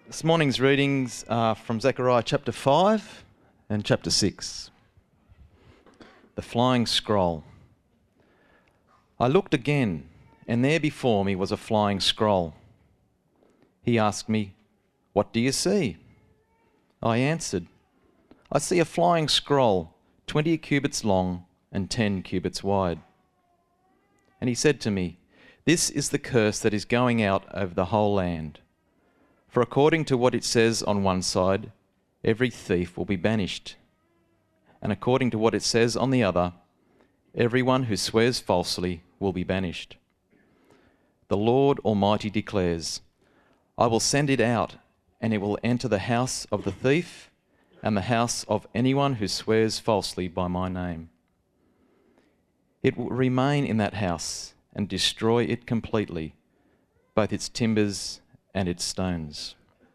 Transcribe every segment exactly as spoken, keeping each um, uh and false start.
This morning's readings are from Zechariah chapter five and chapter six. The flying scroll. I looked again, and there before me was a flying scroll. He asked me, "What do you see?" I answered, "I see a flying scroll, twenty cubits long and ten cubits wide." And he said to me, "This is the curse that is going out over the whole land. For according to what it says on one side, every thief will be banished. And according to what it says on the other, everyone who swears falsely will be banished. The Lord Almighty declares, I will send it out, and it will enter the house of the thief and the house of anyone who swears falsely by my name. It will remain in that house and destroy it completely, both its timbers and its stones."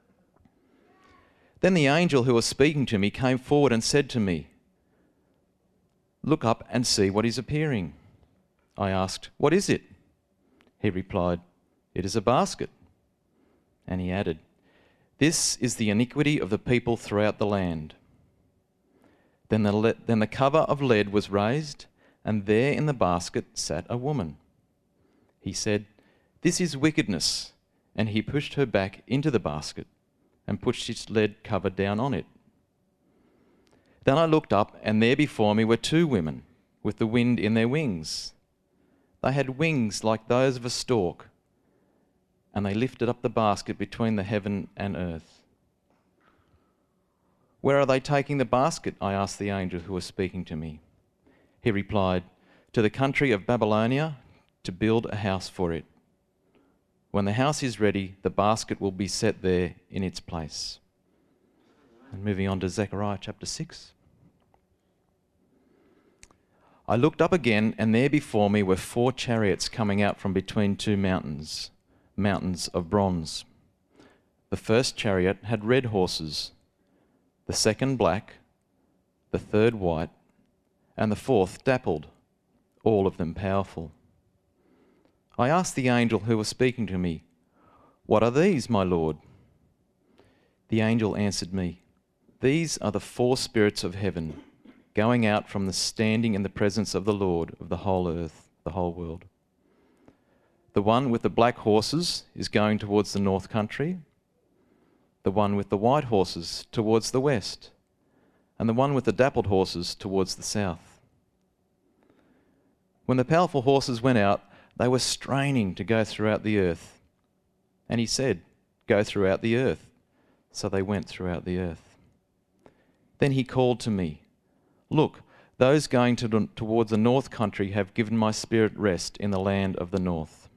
Then the angel who was speaking to me came forward and said to me, "Look up and see what is appearing." I asked, "What is it?" He replied, "It is a basket." And he added, "This is the iniquity of the people throughout the land." Then the, le- then the cover of lead was raised, and there in the basket sat a woman. He said, "This is wickedness." And he pushed her back into the basket and pushed its lead cover down on it. Then I looked up, and there before me were two women with the wind in their wings. They had wings like those of a stork, and they lifted up the basket between the heaven and earth. "Where are they taking the basket?" I asked the angel who was speaking to me. He replied, "To the country of Babylonia, to build a house for it. When the house is ready, the basket will be set there in its place." And moving on to Zechariah chapter six. I looked up again, and there before me were four chariots coming out from between two mountains, mountains of bronze. The first chariot had red horses, the second black, the third white, and the fourth dappled, all of them powerful. I asked the angel who was speaking to me, "What are these, my Lord?" The angel answered me, "These are the four spirits of heaven, going out from the standing in the presence of the Lord of the whole earth, the whole world. The one with the black horses is going towards the north country, the one with the white horses towards the west, and the one with the dappled horses towards the south." When the powerful horses went out, they were straining to go throughout the earth. And he said, "Go throughout the earth." So they went throughout the earth. Then he called to me, "Look, those going to, towards the north country have given my spirit rest in the land of the north."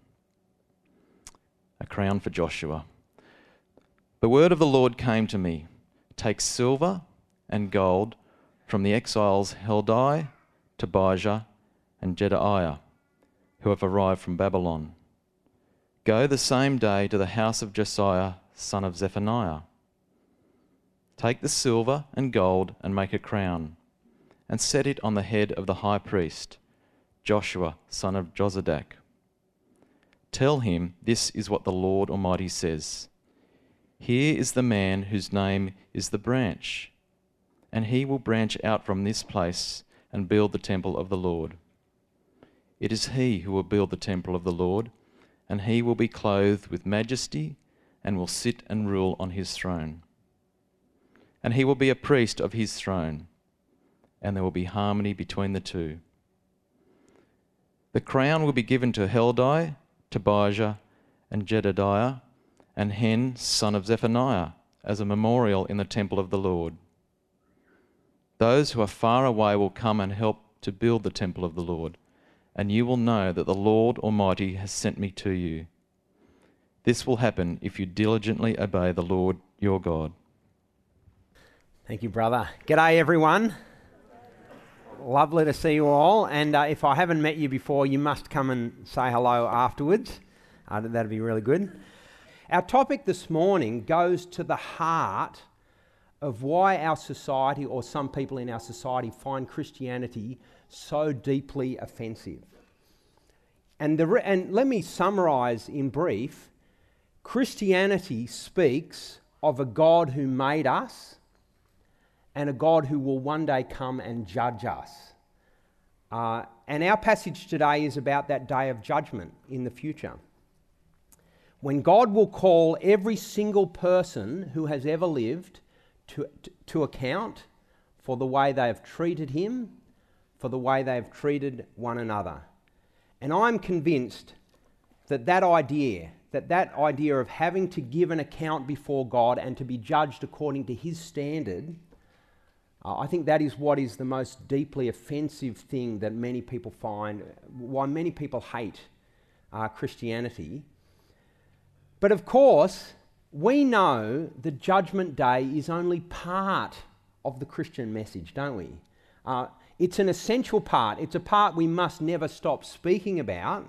A crown for Joshua. The word of the Lord came to me, "Take silver and gold from the exiles Heldai, Tobijah, and Jedaiah, who have arrived from Babylon. Go the same day to the house of Josiah, son of Zephaniah. Take the silver and gold and make a crown, and set it on the head of the high priest, Joshua, son of Jozadak. Tell him this is what the Lord Almighty says. Here is the man whose name is the branch, and he will branch out from this place and build the temple of the Lord. It is he who will build the temple of the Lord, and he will be clothed with majesty and will sit and rule on his throne. And he will be a priest of his throne, and there will be harmony between the two. The crown will be given to Heldai, Tobijah, and Jedediah, and Hen, son of Zephaniah, as a memorial in the temple of the Lord. Those who are far away will come and help to build the temple of the Lord, and you will know that the Lord Almighty has sent me to you. This will happen if you diligently obey the Lord your God." Thank you, brother. G'day, everyone. Lovely to see you all. And uh, if I haven't met you before, you must come and say hello afterwards. Uh, that'd be really good. Our topic this morning goes to the heart of why our society, or some people in our society, find Christianity so deeply offensive. And, the and let me summarise in brief. Christianity speaks of a God who made us and a God who will one day come and judge us. Uh, and our passage today is about that day of judgment in the future, when God will call every single person who has ever lived to, to, to account for the way they have treated him, for the way they have treated one another. And I'm convinced that that idea, that that idea of having to give an account before God and to be judged according to his standard, uh, I think that is what is the most deeply offensive thing that many people find, why many people hate uh, Christianity. But of course, we know the Judgment Day is only part of the Christian message, don't we? Uh, it's an essential part. It's a part we must never stop speaking about.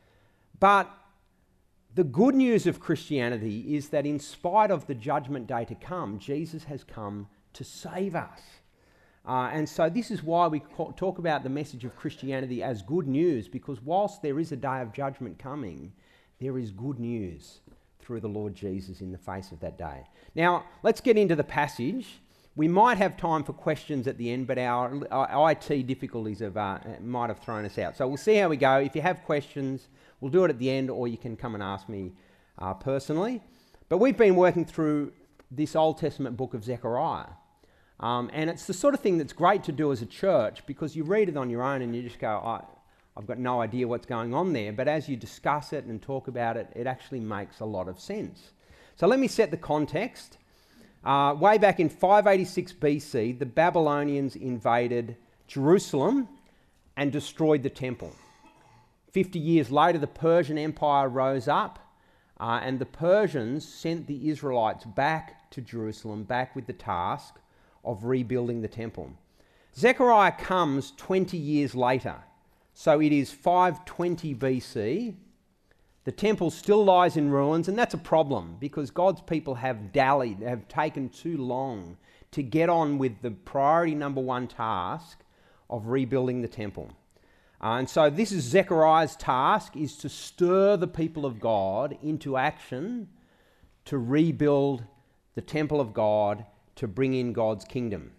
But the good news of Christianity is that in spite of the Judgment Day to come, Jesus has come to save us. Uh, and so this is why we talk about the message of Christianity as good news, because whilst there is a day of judgment coming, there is good news through the Lord Jesus in the face of that day. Now, let's get into the passage. We might have time for questions at the end, but our, our I T difficulties have, uh, might have thrown us out. So we'll see how we go. If you have questions, we'll do it at the end, or you can come and ask me uh, personally. But we've been working through this Old Testament book of Zechariah. Um, and it's the sort of thing that's great to do as a church, because you read it on your own and you just go, oh, I've got no idea what's going on there. But as you discuss it and talk about it, it actually makes a lot of sense. So let me set the context. Uh, way back in five eighty-six B C, the Babylonians invaded Jerusalem and destroyed the temple. Fifty years later, the Persian Empire rose up, uh, and the Persians sent the Israelites back to Jerusalem, back with the task of rebuilding the temple. Zechariah comes twenty years later. So it is five twenty B C. The temple still lies in ruins, and that's a problem because God's people have dallied, have taken too long to get on with the priority number one task of rebuilding the temple. Uh, and so this is Zechariah's task, is to stir the people of God into action to rebuild the temple of God, to bring in God's kingdom.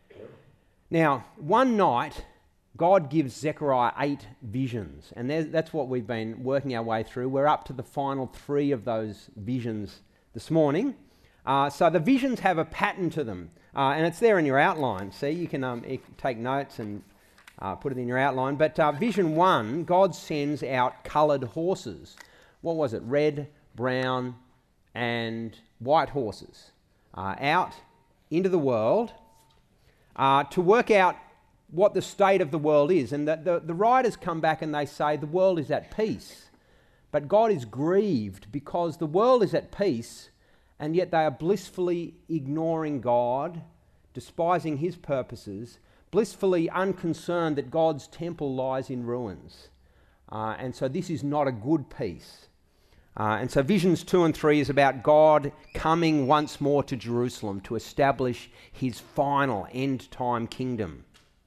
Now, one night, God gives Zechariah eight visions, and that's what we've been working our way through. We're up to the final three of those visions this morning. Uh, so the visions have a pattern to them, uh, and it's there in your outline. See, you can um, take notes and uh, put it in your outline. But uh, vision one, God sends out coloured horses. What was it? Red, brown, and white horses uh, out into the world uh, to work out what the state of the world is. And the, the, the writers come back and they say the world is at peace. But God is grieved because the world is at peace and yet they are blissfully ignoring God, despising his purposes, blissfully unconcerned that God's temple lies in ruins. Uh, and so this is not a good peace. Uh, and so visions two and three is about God coming once more to Jerusalem to establish his final end-time kingdom.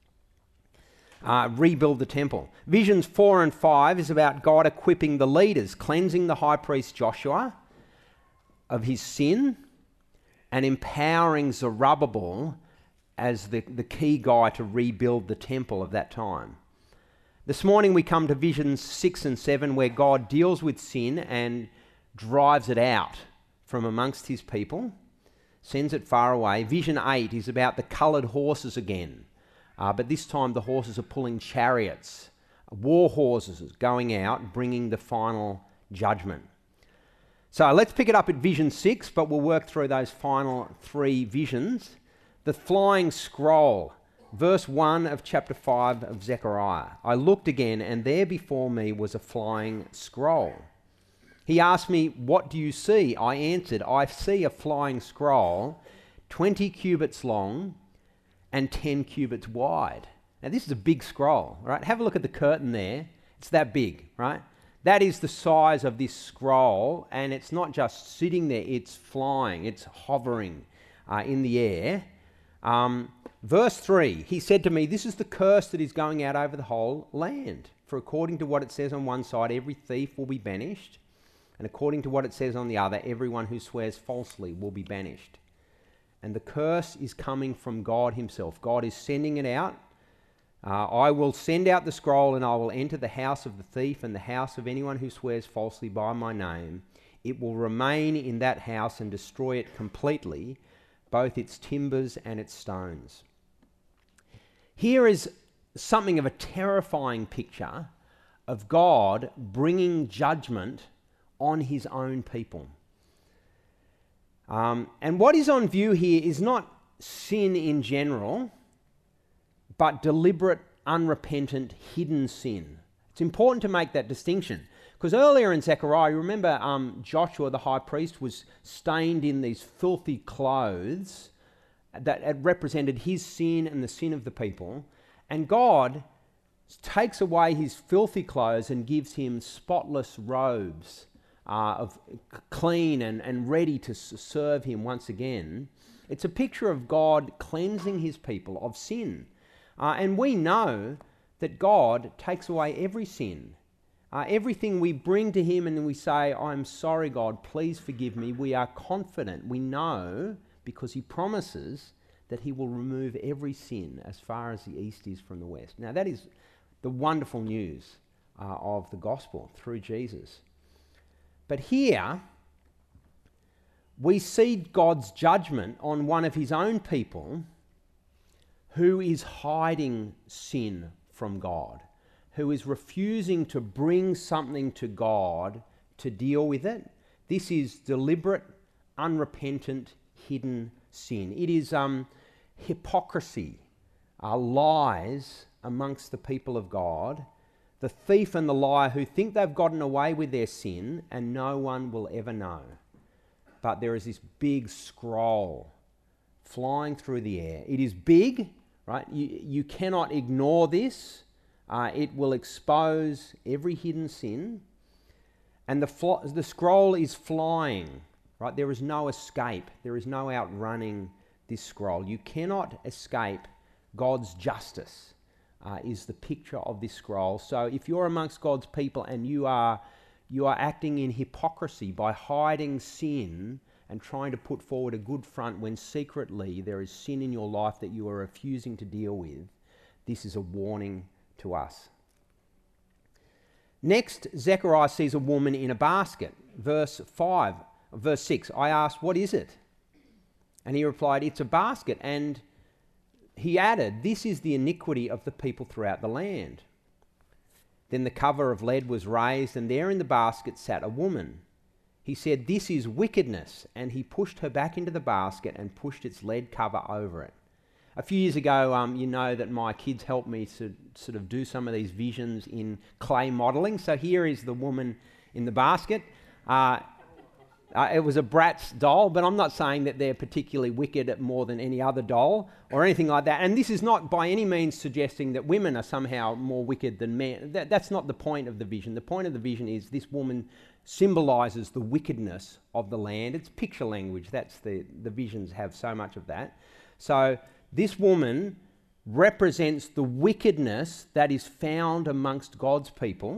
Uh, rebuild the temple. Visions four and five is about God equipping the leaders, cleansing the high priest Joshua of his sin and empowering Zerubbabel as the, the key guy to rebuild the temple of that time. This morning we come to visions six and seven where God deals with sin and drives it out from amongst his people, sends it far away. Vision eight is about the coloured horses again. Uh, but this time the horses are pulling chariots, war horses going out, bringing the final judgment. So let's pick it up at vision six, but we'll work through those final three visions. The flying scroll, verse one of chapter five of Zechariah. I looked again, and there before me was a flying scroll. He asked me, "What do you see?" I answered, "I see a flying scroll, twenty cubits long, and ten cubits wide." Now this is a big scroll, right? Have a look at the curtain there. It's that big, right? That is the size of this scroll, and it's not just sitting there, it's flying, it's hovering uh, in the air. Um, verse three, he said to me, "This is the curse that is going out over the whole land. For according to what it says on one side, every thief will be banished, And according to what it says on the other, everyone who swears falsely will be banished. And the curse is coming from God himself. God is sending it out. Uh, I will send out the scroll, and I will enter the house of the thief and the house of anyone who swears falsely by my name. It will remain in that house and destroy it completely, both its timbers and its stones. Here is something of a terrifying picture of God bringing judgment on his own people. Um, and what is on view here is not sin in general, but deliberate, unrepentant, hidden sin. It's important to make that distinction, because earlier in Zechariah, you remember um, Joshua the high priest was stained in these filthy clothes that had represented his sin and the sin of the people, and God takes away his filthy clothes and gives him spotless robes uh, of clean and, and ready to s- serve him once again. It's a picture of God cleansing his people of sin. Uh, and we know that God takes away every sin. Uh, everything we bring to him and we say, I'm sorry, God, please forgive me. We are confident. We know, because he promises, that he will remove every sin as far as the east is from the west. Now, that is the wonderful news uh, of the gospel through Jesus. But here, we see God's judgment on one of his own people who is hiding sin from God, who is refusing to bring something to God to deal with it. This is deliberate, unrepentant, hidden sin. It is um, hypocrisy, uh, lies amongst the people of God, the thief and the liar who think they've gotten away with their sin and no one will ever know. But there is this big scroll flying through the air. It is big, right? You, you cannot ignore this. Uh, it will expose every hidden sin. And the, fl- the scroll is flying, right? There is no escape. There is no outrunning this scroll. You cannot escape God's justice, uh, is the picture of this scroll. So if you're amongst God's people and you are, you are acting in hypocrisy by hiding sin and trying to put forward a good front when secretly there is sin in your life that you are refusing to deal with, this is a warning to us. Next, Zechariah sees a woman in a basket. Verse five, verse six, I asked, what is it? And he replied, it's a basket. And he added, this is the iniquity of the people throughout the land. Then the cover of lead was raised, and there in the basket sat a woman. He said, this is wickedness. And he pushed her back into the basket and pushed its lead cover over it. A few years ago, um, you know that my kids helped me to sort of do some of these visions in clay modelling. So here is the woman in the basket. Uh, uh, it was a Bratz doll, but I'm not saying that they're particularly wicked at more than any other doll or anything like that. And this is not by any means suggesting that women are somehow more wicked than men. That, that's not the point of the vision. The point of the vision is this woman symbolises the wickedness of the land. It's picture language. That's the, the visions have so much of that. So this woman represents the wickedness that is found amongst God's people.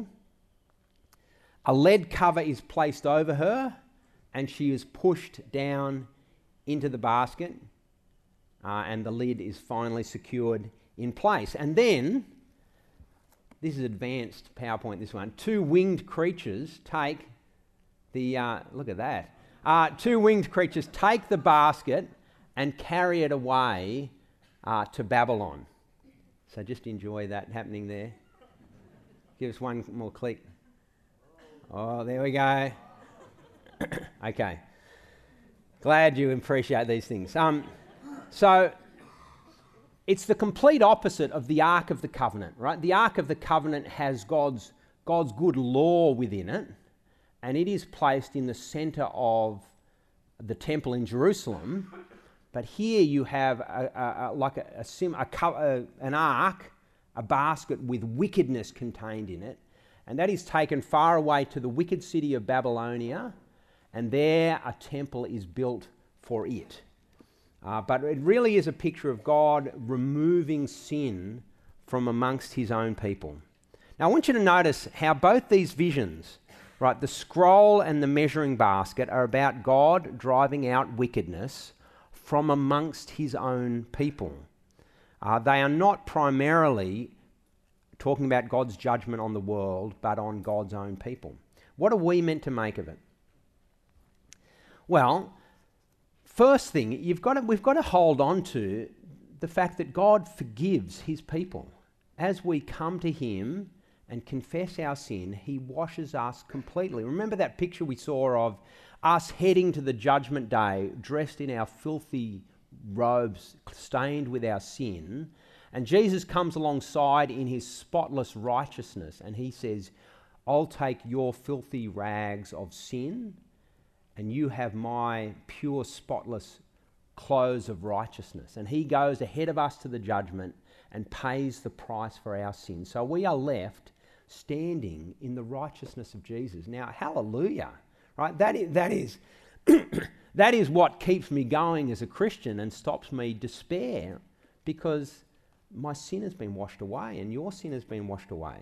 A lead cover is placed over her and she is pushed down into the basket uh, and the lid is finally secured in place. And then, this is advanced PowerPoint, this one, two winged creatures take the, uh, look at that, uh, two winged creatures take the basket and carry it away Uh, to Babylon. So just enjoy that happening there. Give us one more click. Oh, there we go. Okay. Glad you appreciate these things. Um, so it's the complete opposite of the Ark of the Covenant, right? The Ark of the Covenant has God's God's good law within it, and it is placed in the centre of the temple in Jerusalem. But here you have a, a, a, like a, a, sim, a, a an ark, a basket with wickedness contained in it, and that is taken far away to the wicked city of Babylonia, and there a temple is built for it. Uh, but it really is a picture of God removing sin from amongst his own people. Now I want you to notice how both these visions Right, the scroll and the measuring basket are about God driving out wickedness from amongst his own people. Uh, they are not primarily talking about God's judgment on the world, but on God's own people. What are we meant to make of it? Well, first thing, you've got to, we've got to hold on to the fact that God forgives his people. As we come to him and confess our sin, he washes us completely. Remember that picture we saw of us heading to the judgment day, dressed in our filthy robes, stained with our sin, and Jesus comes alongside in his spotless righteousness, and he says, I'll take your filthy rags of sin, and you have my pure, spotless clothes of righteousness. And he goes ahead of us to the judgment and pays the price for our sin. So we are left standing in the righteousness of Jesus. Now, hallelujah, right? That is, that is, that is what keeps me going as a Christian and stops me despair, because my sin has been washed away and your sin has been washed away.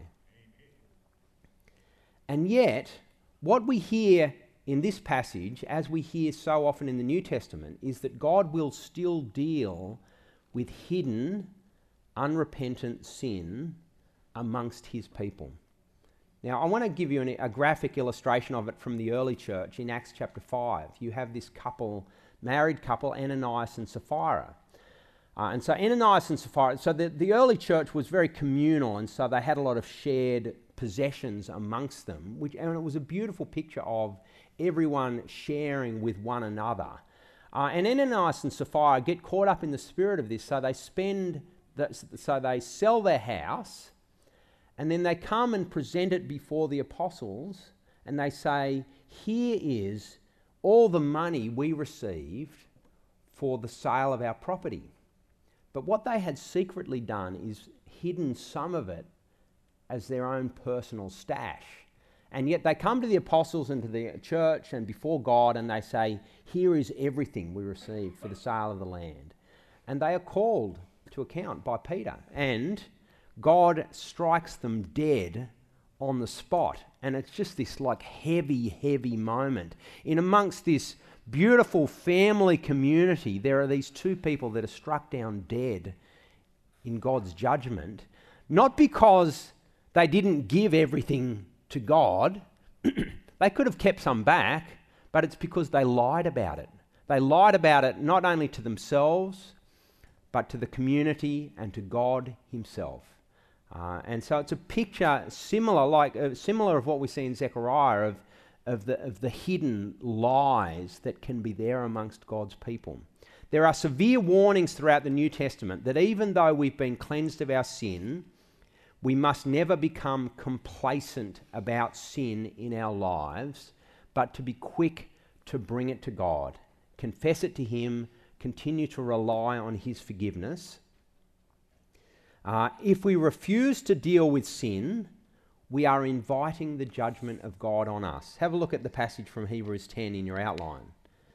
And yet, what we hear in this passage, as we hear so often in the New Testament, is that God will still deal with hidden, unrepentant sin amongst his people. Now, I want to give you an, a graphic illustration of it from the early church in Acts chapter five. You have this couple, married couple, Ananias and Sapphira. Uh, and so Ananias and Sapphira, so the, the early church was very communal, and so they had a lot of shared possessions amongst them, which, and it was a beautiful picture of everyone sharing with one another. Uh, and Ananias and Sapphira get caught up in the spirit of this, so they spend, the, so they sell their house, and then they come and present it before the apostles, and they say, here is all the money we received for the sale of our property. But what they had secretly done is hidden some of it as their own personal stash. And yet they come to the apostles and to the church and before God, and they say, here is everything we received for the sale of the land. And they are called to account by Peter. And God strikes them dead on the spot. And it's just this like heavy, heavy moment. In amongst this beautiful family community, there are these two people that are struck down dead in God's judgment, not because they didn't give everything to God. They could have kept some back, but it's because they lied about it. They lied about it not only to themselves, but to the community and to God himself. Uh, and so it's a picture similar, like uh, similar of what we see in Zechariah of of the of the hidden lies that can be there amongst God's people. There are severe warnings throughout the New Testament that even though we've been cleansed of our sin, we must never become complacent about sin in our lives, but to be quick to bring it to God, confess it to him, continue to rely on his forgiveness. Uh, if we refuse to deal with sin, we are inviting the judgment of God on us. Have a look at the passage from Hebrews ten in your outline.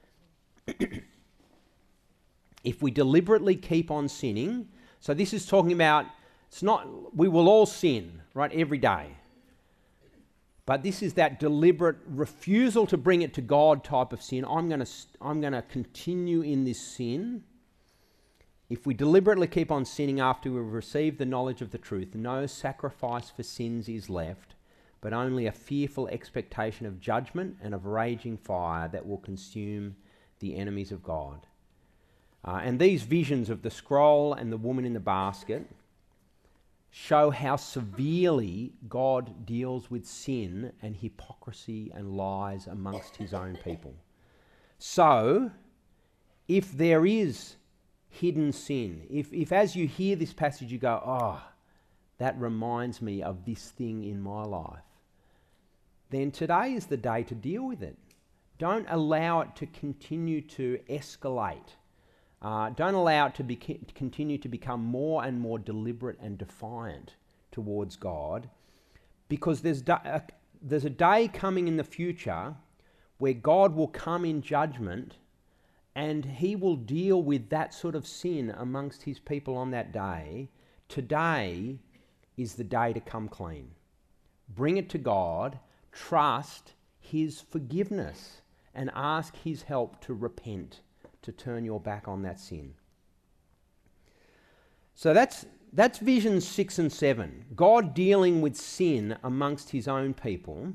If we deliberately keep on sinning, so this is talking about, it's not, we will all sin, right, every day. But this is that deliberate refusal to bring it to God type of sin. I'm going to I'm going to continue in this sin. If we deliberately keep on sinning after we've received the knowledge of the truth, no sacrifice for sins is left, but only a fearful expectation of judgment and of raging fire that will consume the enemies of God. Uh, and these visions of the scroll and the woman in the basket show how severely God deals with sin and hypocrisy and lies amongst his own people. So, if there is hidden sin, if, if as you hear this passage you go, oh, that reminds me of this thing in my life, then today is the day to deal with it. Don't allow it to continue to escalate. Uh, don't allow it to be, continue to become more and more deliberate and defiant towards God, because there's, da- uh, there's a day coming in the future where God will come in judgment and he will deal with that sort of sin amongst his people on that day. Today is the day to come clean. Bring it to God, trust his forgiveness and ask his help to repent, to turn your back on that sin. So that's that's visions six and seven. God dealing with sin amongst his own people.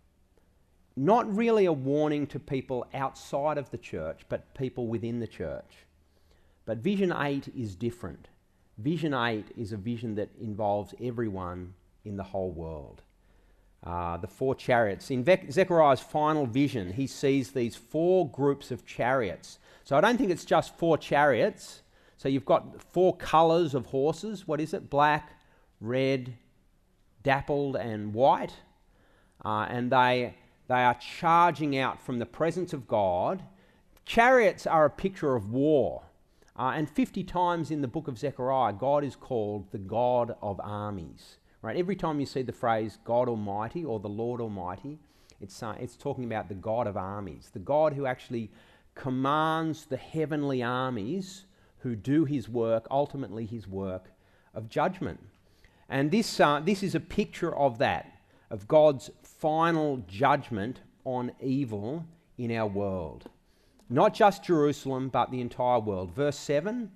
Not really a warning to people outside of the church, but people within the church. But vision eight is different. Vision eight is a vision that involves everyone in the whole world. Uh, the four chariots. In Ve- Zechariah's final vision, he sees these four groups of chariots. So I don't think it's just four chariots. So you've got four colours of horses. What is it? Black, red, dappled and white. Uh, and they, they are charging out from the presence of God. Chariots are a picture of war. Uh, and fifty times in the book of Zechariah, God is called the God of armies. Right? Every time you see the phrase God Almighty or the Lord Almighty, it's, uh, it's talking about the God of armies, the God who actually commands the heavenly armies who do his work, ultimately his work of judgment. And this, uh, this is a picture of that, of God's final judgment on evil in our world. Not just Jerusalem, but the entire world. Verse seven,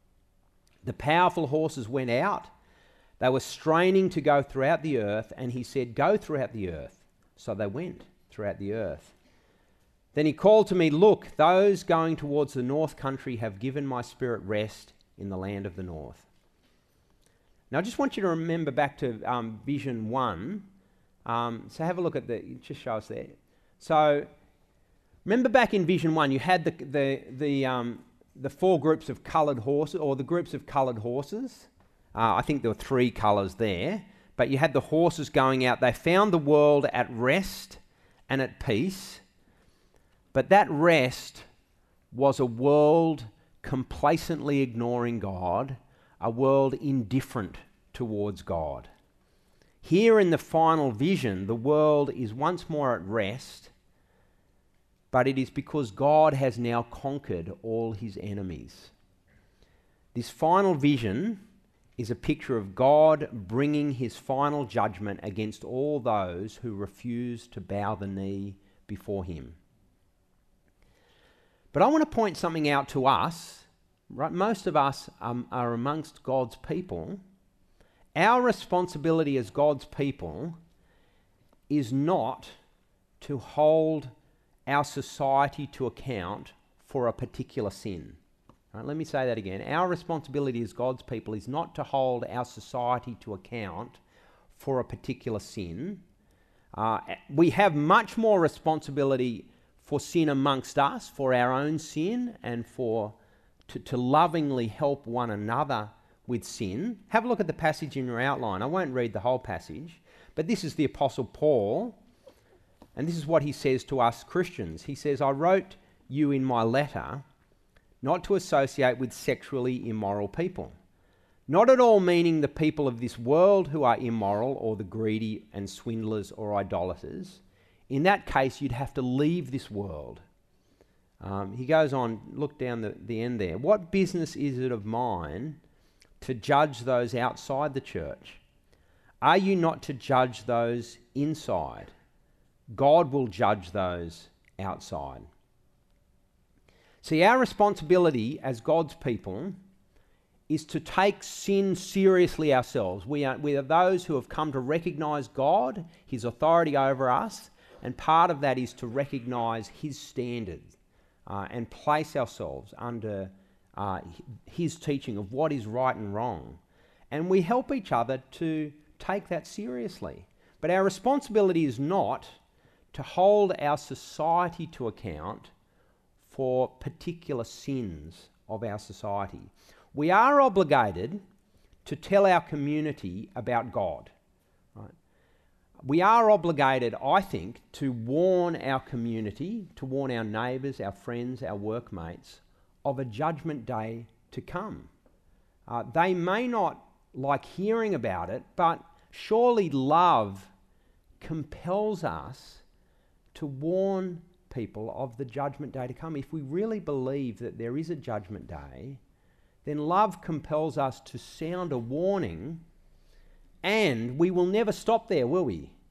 the powerful horses went out. They were straining to go throughout the earth, and he said, go throughout the earth. So they went throughout the earth. Then he called to me, look, those going towards the north country have given my spirit rest in the land of the north. Now I just want you to remember back to um, vision one. Um, so have a look at the, just show us there. So remember back in vision one, you had the the the, um, the four groups of coloured horses, or the groups of coloured horses. Uh, I think there were three colours there. But you had the horses going out. They found the world at rest and at peace. But that rest was a world complacently ignoring God, a world indifferent towards God. Here in the final vision, the world is once more at rest, but it is because God has now conquered all his enemies. This final vision is a picture of God bringing his final judgment against all those who refuse to bow the knee before him. But I want to point something out to us. Right? Most of us um, are amongst God's people. Our responsibility as God's people is not to hold our society to account for a particular sin. Right, let me say that again. Our responsibility as God's people is not to hold our society to account for a particular sin. Uh, we have much more responsibility for sin amongst us, for our own sin, and for to, to lovingly help one another with sin. Have a look at the passage in your outline. I won't read the whole passage, but this is the Apostle Paul, and this is what he says to us Christians. He says, I wrote you in my letter not to associate with sexually immoral people. Not at all meaning the people of this world who are immoral or the greedy and swindlers or idolaters. In that case, you'd have to leave this world. Um, he goes on, look down the, the end there. What business is it of mine to judge those outside the church? Are you not to judge those inside? God will judge those outside. See, our responsibility as God's people is to take sin seriously ourselves. We are, we are those who have come to recognise God, his authority over us, and part of that is to recognise his standards uh, and place ourselves under uh, his teaching of what is right and wrong. And we help each other to take that seriously. But our responsibility is not to hold our society to account for particular sins of our society. We are obligated to tell our community about God. Right? We are obligated, I think, to warn our community, to warn our neighbours, our friends, our workmates of a judgment day to come. Uh, they may not like hearing about it, but surely love compels us to warn people of the judgment day to come. If we really believe that there is a judgment day, then love compels us to sound a warning, and we will never stop there, will we?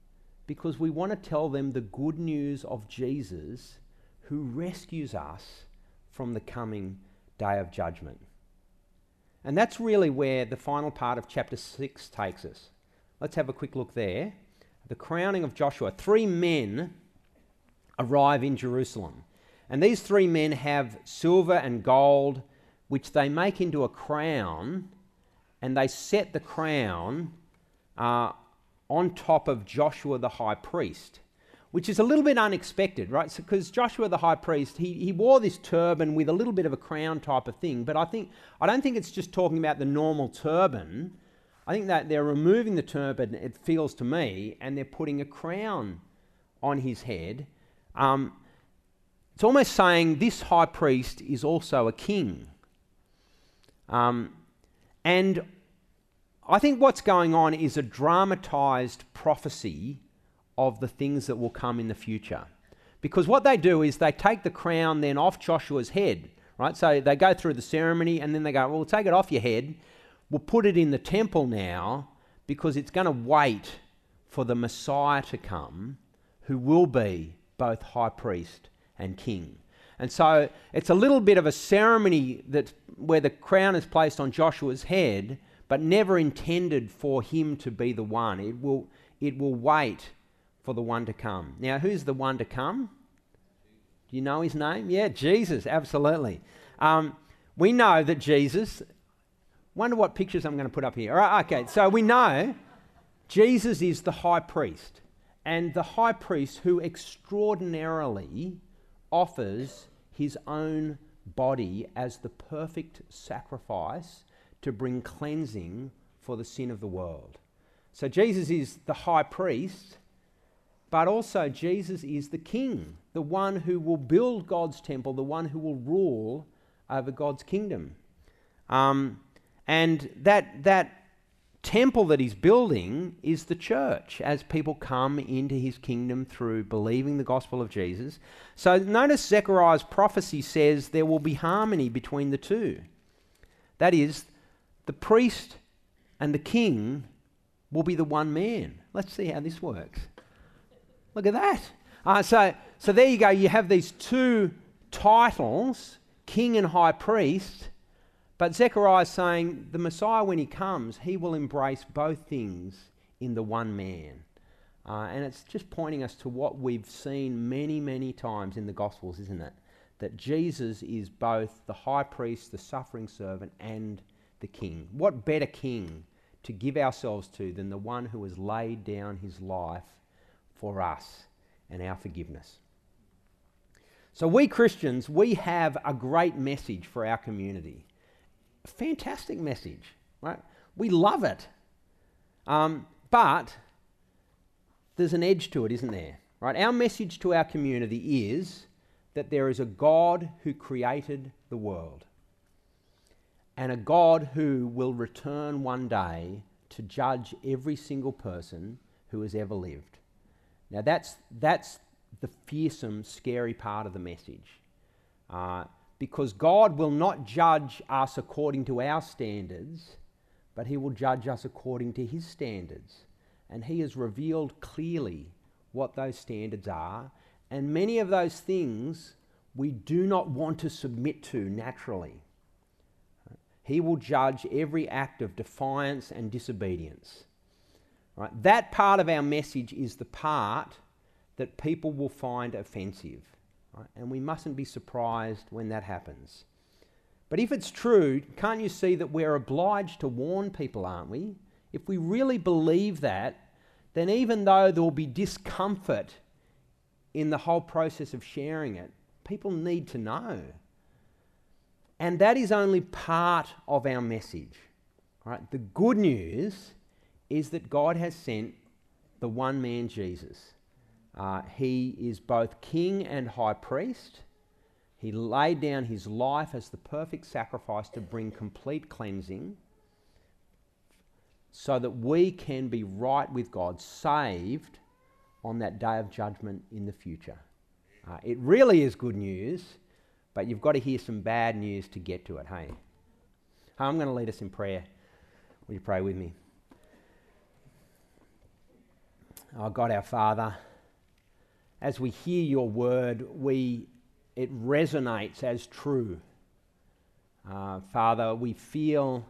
because we want to tell them the good news of Jesus who rescues us from the coming day of judgment. And that's really where the final part of chapter six takes us. Let's have a quick look there. The crowning of Joshua. Three men arrive in Jerusalem. And these three men have silver and gold, which they make into a crown, and they set the crown uh, on top of Joshua the high priest, which is a little bit unexpected, right? Because so, Joshua the high priest, he, he wore this turban with a little bit of a crown type of thing, but I think I don't think it's just talking about the normal turban. I think that they're removing the turban, it feels to me, and they're putting a crown on his head. Um, it's almost saying this high priest is also a king. Um, and I think what's going on is a dramatised prophecy of the things that will come in the future. Because what they do is they take the crown then off Joshua's head, right? So they go through the ceremony and then they go, well, we'll take it off your head. We'll put it in the temple now because it's going to wait for the Messiah to come who will be both high priest and king. And so it's a little bit of a ceremony that where the crown is placed on Joshua's head, but never intended for him to be the one. It will, it will wait for the one to come. Now, who's the one to come? Do you know his name? Yeah, Jesus, absolutely. Um, we know that Jesus... Wonder what pictures I'm going to put up here. All right, okay, so we know Jesus is the high priest, and the high priest who extraordinarily offers his own body as the perfect sacrifice to bring cleansing for the sin of the world. So Jesus is the high priest, but also Jesus is the king, the one who will build God's temple, the one who will rule over God's kingdom. Um... And that that temple that he's building is the church as people come into his kingdom through believing the gospel of Jesus. So notice Zechariah's prophecy says there will be harmony between the two. That is, the priest and the king will be the one man. Let's see how this works. Look at that. Uh, so, so there you go. You have these two titles, king and high priest. But Zechariah is saying the Messiah, when he comes, he will embrace both things in the one man. Uh, and it's just pointing us to what we've seen many, many times in the Gospels, isn't it? That Jesus is both the high priest, the suffering servant, and the king. What better king to give ourselves to than the one who has laid down his life for us and our forgiveness? So we Christians, we have a great message for our community. Fantastic message, right? We love it. Um, but there's an edge to it, isn't there? Right? Our message to our community is that there is a God who created the world and a God who will return one day to judge every single person who has ever lived. Now that's that's the fearsome, scary part of the message. Uh, Because God will not judge us according to our standards, but he will judge us according to his standards. And he has revealed clearly what those standards are. And many of those things we do not want to submit to naturally. He will judge every act of defiance and disobedience. Right? That part of our message is the part that people will find offensive. And we mustn't be surprised when that happens. But if it's true, can't you see that we're obliged to warn people, aren't we? If we really believe that, then even though there will be discomfort in the whole process of sharing it, people need to know. And that is only part of our message. Right? The good news is that God has sent the one man, Jesus. Uh, he is both king and high priest. He laid down his life as the perfect sacrifice to bring complete cleansing so that we can be right with God, saved on that day of judgment in the future. Uh, it really is good news, but you've got to hear some bad news to get to it, hey? I'm going to lead us in prayer. Will you pray with me? Oh God, our Father, as we hear your word, we it resonates as true. Uh, Father, we feel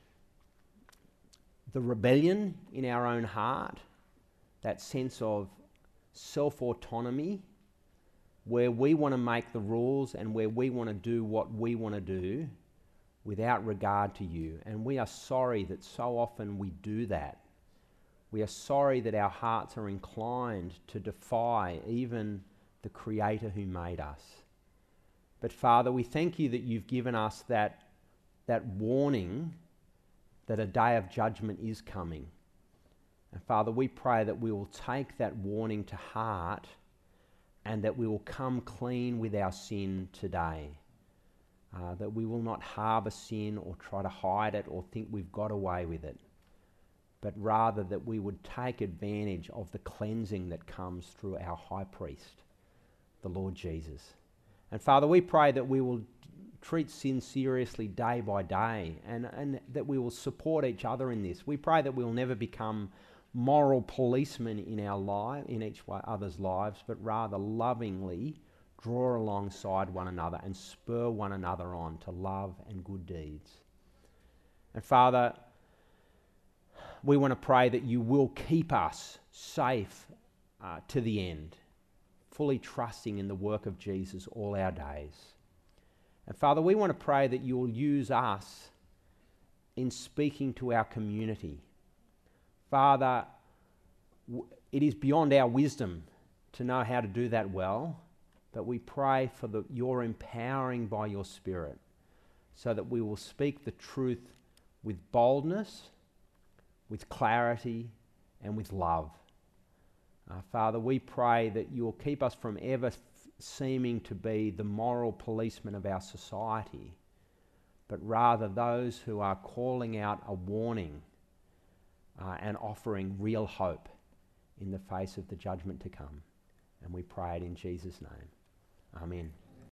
the rebellion in our own heart, that sense of self-autonomy, where we want to make the rules and where we want to do what we want to do without regard to you. And we are sorry that so often we do that. We are sorry that our hearts are inclined to defy even the Creator who made us. But Father, we thank you that you've given us that, that warning that a day of judgment is coming. And Father, we pray that we will take that warning to heart and that we will come clean with our sin today. Uh, that we will not harbour sin or try to hide it or think we've got away with it, but rather that we would take advantage of the cleansing that comes through our high priest, the Lord Jesus. And Father, we pray that we will treat sin seriously day by day and, and that we will support each other in this. We pray that we will never become moral policemen in our life, in each other's lives, but rather lovingly draw alongside one another and spur one another on to love and good deeds. And Father, we want to pray that you will keep us safe uh, to the end, fully trusting in the work of Jesus all our days. And Father, we want to pray that you will use us in speaking to our community. Father, w- it is beyond our wisdom to know how to do that well, but we pray for the, your empowering by your Spirit so that we will speak the truth with boldness, with clarity, and with love. Uh, Father, we pray that you will keep us from ever f- seeming to be the moral policemen of our society, but rather those who are calling out a warning uh, and offering real hope in the face of the judgment to come. And we pray it in Jesus' name. Amen.